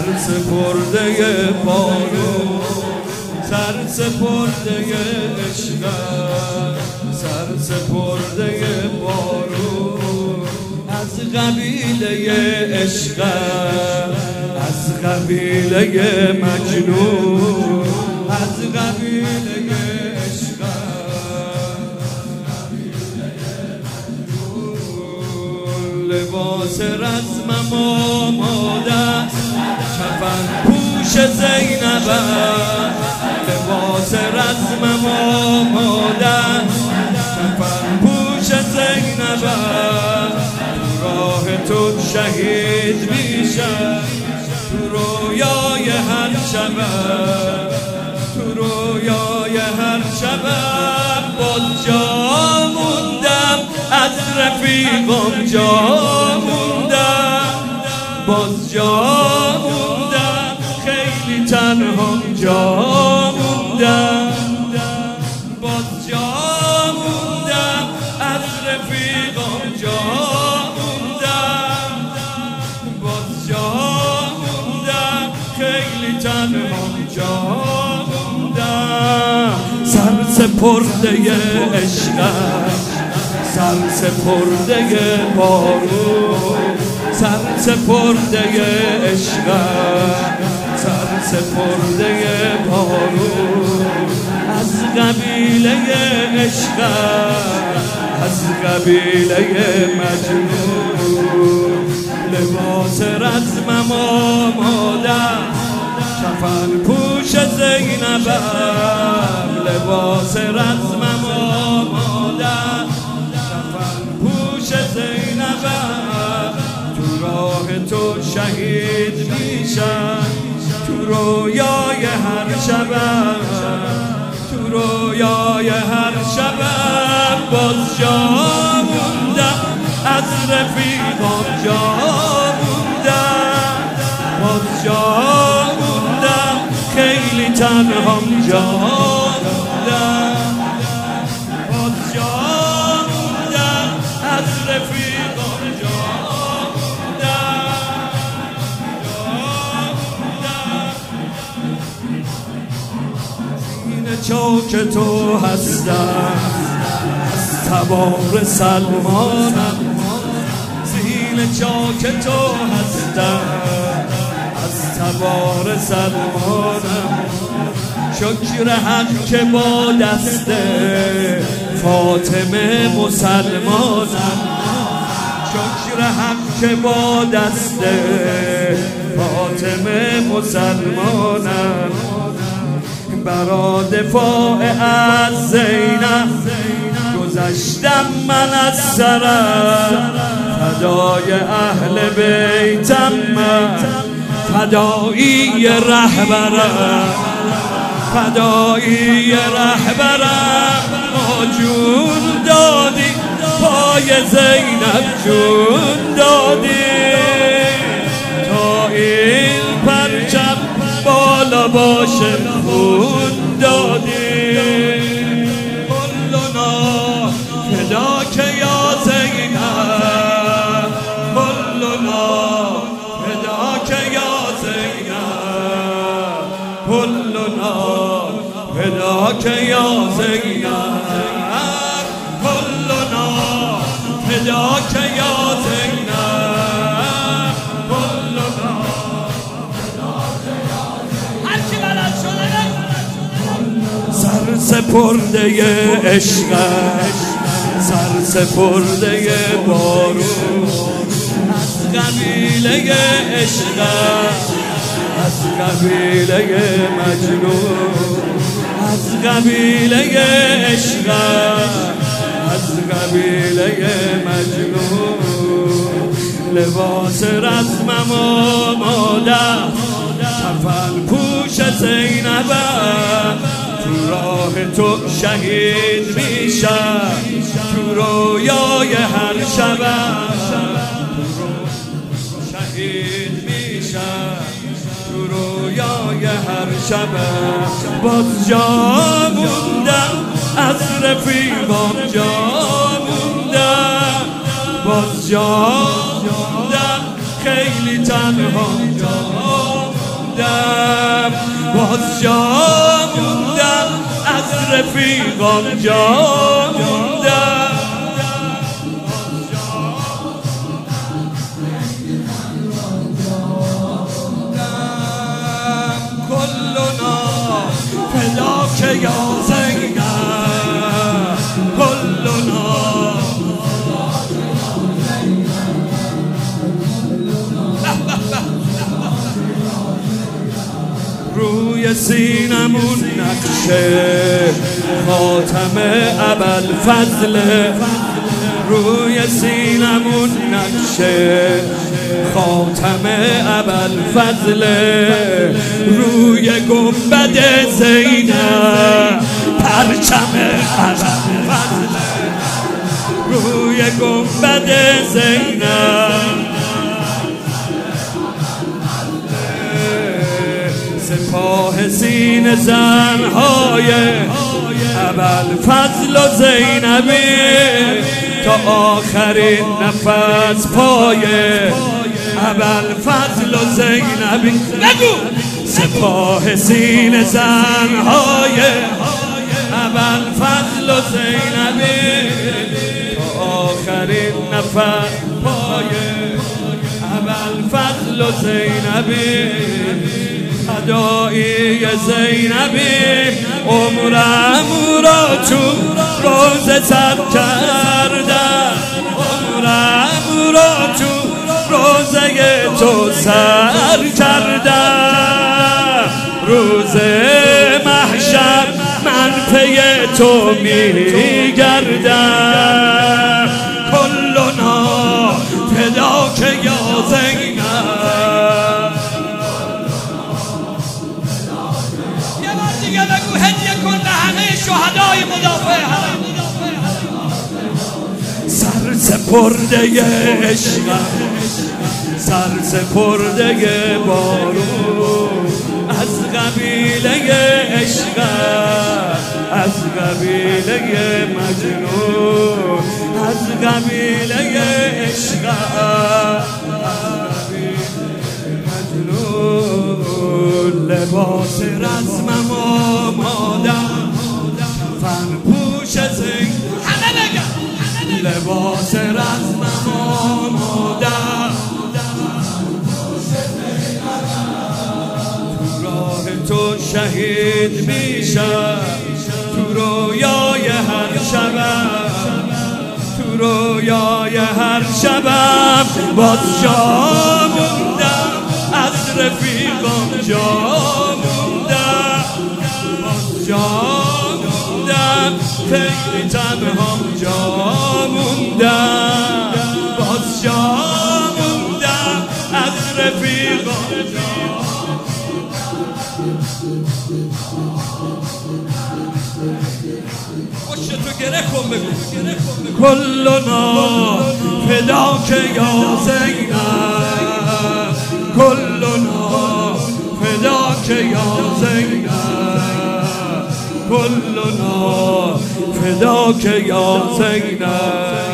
سرسپرده بارون، سرسپرده عشقم، سرسپرده بارون، از قبیله عشقم، از قبیله مجنون، از قبیله عشقم، لباس رسمم آماده، کفن پوش زینبم، لباس رسمم آماده، کفن پوش زینبم، راه تو شهید میشم، تو رویای هر شبم، تو رویای هر شبم، باز جا موندم از رفیقم، جا موندم، باز جا موندم، خیلی تنها جا موندم، باز جا موندم، از رفیقم جا موندم، باز جا موندم، خیلی تنها جا موندم. سرسپرده عشقم، سرسپرده بارون، سرسپرده عشقم، سرسپرده بارون، از قبیله عشقم، از قبیله مجنون، لباس رسمم آماده، کفن پوش زینبم، لباس رسمم آماده، کفن پوش زینبم، تو راه تو شهید میشم، تو رویای هر شبم، تو رویای هر شبم، باز جا موندم، از رفیقم جا موندم، باز جا موندم، خیلی تنهام جا موندم، باز جا موندم، از رفیقم جا موندم، سینه چاک تو هستم، از تبار سلمانم، سینه چاک تو هستم، از تبار سلمانم، شکر حق که با دست فاطمه مسلمانم، شکر حق که با دست فاطمه مسلمانم، برا دفاع از زینب گذشتم من از سرم، فدای اهل بیتم من، فدایی رهبرم، فدایی رهبرم، ما جون دادی پای زینب، جون دادی تا این پرچم بالا باشه، خون دادی، کلنا فداک یا زینب، کلنا فداک یا زینب، کلنا فداک یا زینب، کلنا فداک یا زینب، کلنا فداک یا زینب، هر کی بلد شده سرسپرده عشقم، سرسپرده بارون، از قبیله عشقم، از قبیله مجنون، از قبیله عشقم، از قبیله مجنون، لباس رسمم آماده، کفن پوش زینبم، تو راه تو شهید میشم، تو رویای هر شبم، شهید میشم، تو رویای هر شبم، باز جا موندم، از رفیقام جا موندم، باز جا موندم، خیلی تنها جا موندم، باز جا موندم، از رفیقان جا موندم. کلنا فداک یا زینب، کلنا روی سینمون نقشه خاتم ابوالفضل، روی سینمون نقشه خاتم ابوالفضل، روی گنبد زینب پرچم ابوالفضل، روی گنبد زینب سپاه سینه زنهای ابوالفضل و زینبی، تا آخرین نفس پای ابوالفضل و زینبی. بگو سپاه سینه زنهای ابوالفضل و زینبی، تا آخرین نفس پای ابوالفضل و زینبی. فدایی زینبی عمرم را تو روزه سر کردم، عمرم را تو روزه تو سر کردم. روز محشر من پی تو می گردم، کلنا فداک یا زینب. بگو هدیه کن به همه شهدای مدافع حرم. سر سپرده عشقم، سر سپرده بارون، از قبیله عشقم، از قبیله مجنون، از قبیله عشقم، لباس رسمم آمادم، فن پوش زین همه بگم، لباس رسمم آمادم، تو راه تو شهید میشم، تو رویای هر شبم، تو رویای هر شبم. باز جا موندم، از رفیقان جا موندم، باز جا موندم، خیلی تنهام جا موندم، باز جا موندم، از رفیقان جا. پشتو گره کن بگو کلنا فداک یا زینب، کلنا فداک یا زینب، کلنا فداک یا زینب.